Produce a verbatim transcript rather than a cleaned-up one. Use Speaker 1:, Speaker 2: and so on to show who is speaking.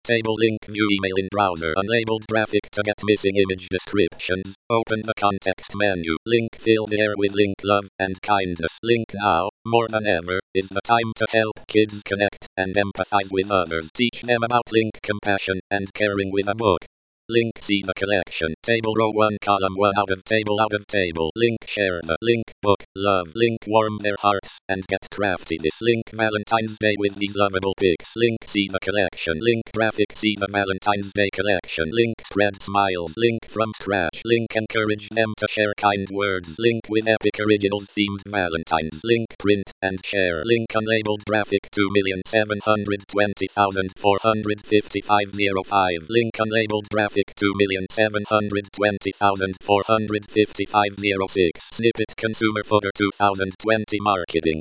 Speaker 1: Table link view email in browser unlabeled graphic to get missing image descriptions. Open the context menu. Link fill the air with link love and kindness. Link now, more than ever, is the time to help kids connect and empathize with others. Teach them about link compassion and caring with a book. Link see the collection. Table row one column one out of table out of table. Link share the link book love. Link warm their hearts and get crafty this. Link Valentine's Day with these lovable pics. Link see the collection. Link graphic see the Valentine's Day collection. Link spread smiles. Link from scratch. Link encourage them to share kind words. Link with epic originals themed Valentines. Link print and share. Link unlabeled graphic two million seven hundred twenty thousand four hundred fifty-five oh five. Link unlabeled graphic two million seven hundred twenty thousand four hundred fifty-five oh six. Snippet consumer footer two thousand twenty marketing.